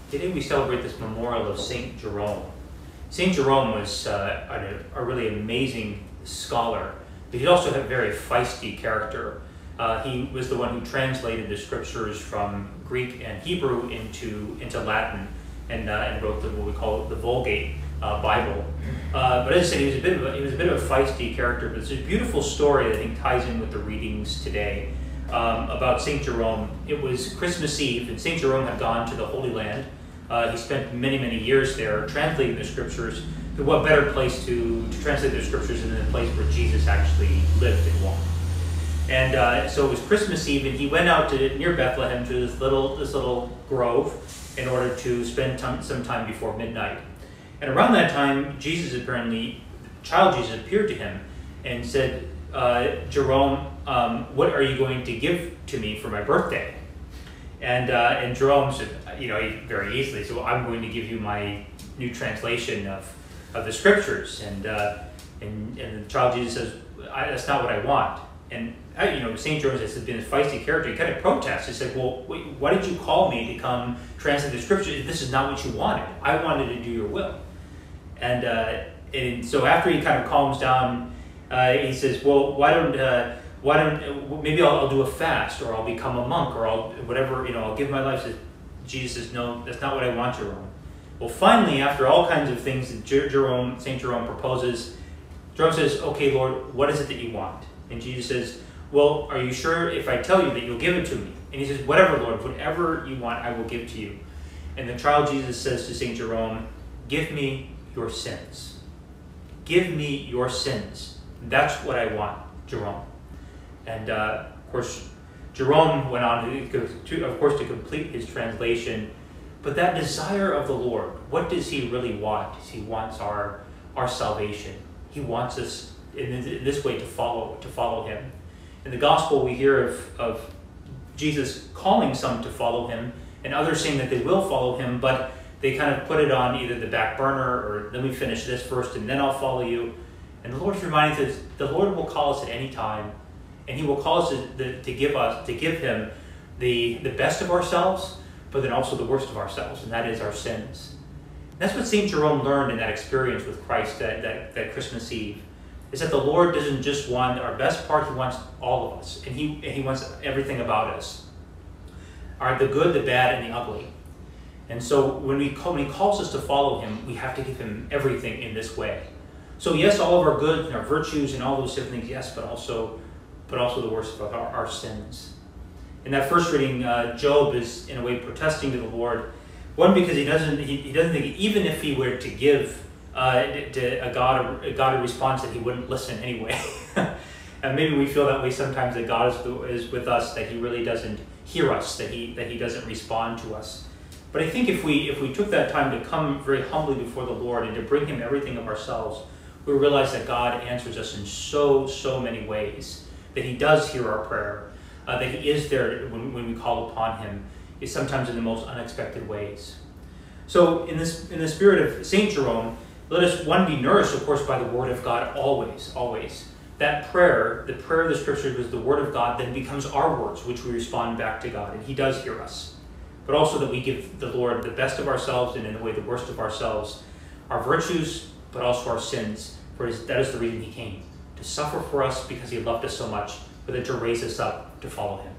Today we celebrate this memorial of St. Jerome. St. Jerome was a really amazing scholar, but he also had a very feisty character. He was the one who translated the scriptures from Greek and Hebrew into Latin and wrote what we call the Vulgate Bible. But as I said, he was a bit of a feisty character, but it's a beautiful story that I think ties in with the readings today about St. Jerome. It was Christmas Eve, and St. Jerome had gone to the Holy Land. He spent many years there translating the scriptures. What better place to translate the scriptures than the place where Jesus actually lived and walked? And so it was Christmas Eve, and he went out to near Bethlehem to this little grove in order to spend some time before midnight. And around that time, child Jesus appeared to him and said, Jerome, what are you going to give to me for my birthday? And Jerome said, very easily, so I'm going to give you my new translation of the scriptures. And the child Jesus says, that's not what I want. And St. Jerome has been a feisty character. He kind of protests. He said, well, why did you call me to come translate the scriptures? This is not what you wanted. I wanted to do your will. And so after he kind of calms down, he says, well, maybe I'll do a fast, or I'll become a monk, or I'll give my life. Jesus says, no, that's not what I want, Jerome. Well, finally, after all kinds of things that St. Jerome proposes, Jerome says, okay, Lord, what is it that you want? And Jesus says, well, are you sure if I tell you that you'll give it to me? And he says, whatever, Lord, whatever you want, I will give to you. And the child Jesus says to St. Jerome, give me your sins. Give me your sins. That's what I want, Jerome. And of course, Jerome went on to complete his translation. But that desire of the Lord, what does he really want? He wants our salvation. He wants us in this way to follow him. In the gospel, we hear of Jesus calling some to follow him, and others saying that they will follow him, but they kind of put it on either the back burner, or let me finish this first and then I'll follow you. And the Lord's reminding us the Lord will call us at any time, and he will call us to give him the best of ourselves, but then also the worst of ourselves, and that is our sins. And that's what St. Jerome learned in that experience with Christ that Christmas Eve, is that the Lord doesn't just want our best part, he wants all of us, and he wants everything about us. The good, the bad, and the ugly. And so when he calls us to follow him, we have to give him everything in this way. So yes, all of our good and our virtues and all those different things, yes, but also the worst of our sins. In that first reading, Job is in a way protesting to the Lord. One, because he doesn't think, even if he were to give to a God a response, that he wouldn't listen anyway. And maybe we feel that way sometimes, that God is with us, that he really doesn't hear us, that he doesn't respond to us. But I think if we took that time to come very humbly before the Lord and to bring him everything of ourselves, we realize that God answers us in so many ways, that he does hear our prayer, that he is there when we call upon him, is sometimes in the most unexpected ways. So in the spirit of St. Jerome, let us, be nourished, of course, by the word of God always. That prayer, the prayer of the scriptures, was the word of God, then becomes our words, which we respond back to God, and he does hear us. But also that we give the Lord the best of ourselves, and in a way the worst of ourselves, our virtues, but also our sins. For that is the reason he came, to suffer for us because he loved us so much, but then to raise us up to follow him.